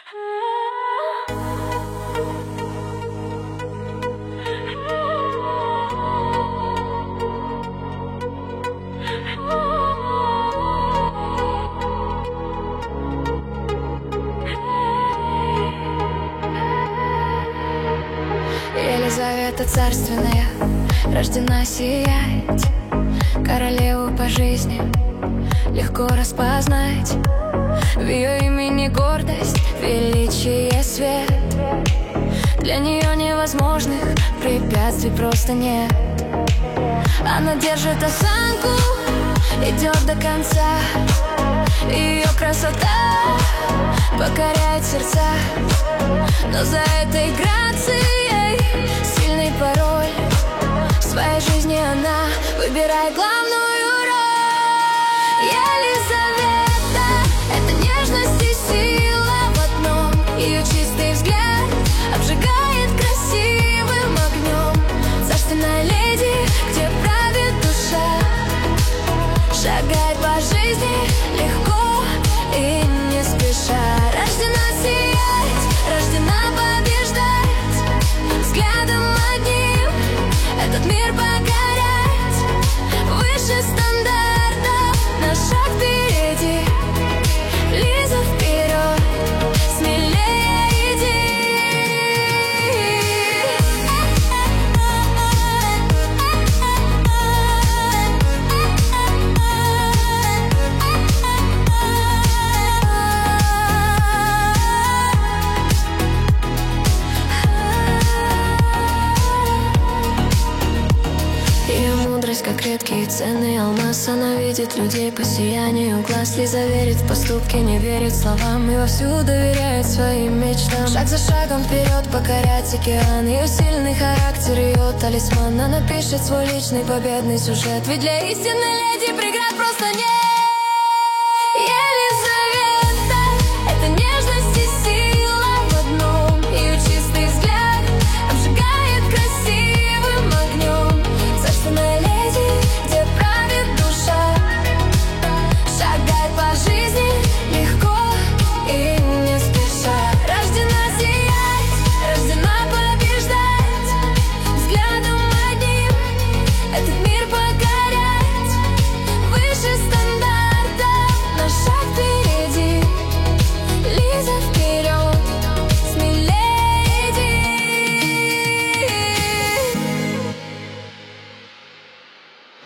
Елизавета царственная, рождена сиять, королеву по жизни легко распознать. В ее имени гордость, величие, свет. Для нее невозможных препятствий просто нет. Она держит осанку, идет до конца. Ее красота покоряет сердца. Но за этой грацией сильный пароль. В своей жизни она выбирает главную роль. Елизавета — это нежность и сила в одном. Ее чистый взгляд обжигает красивым огнем. Царственная леди, где правит душа, шагает по жизни легко и не спеша. Рождена сиять, рождена побеждать, взглядом одним этот мир покорять. Выше стандартов на шаг впереди. Лиза, вперед, смелее иди. Ее мудрость, как редкий и ценный алмаз. Она видит людей по сиянию глаз. Лиза верит в поступки, не верит словам, и вовсю доверяет своим мечтам. Шаг за шагом вперед покорять океан. Ее сильный характер, ее талисман. Она пишет свой личный победный сюжет. Ведь для истинной леди преград просто нет.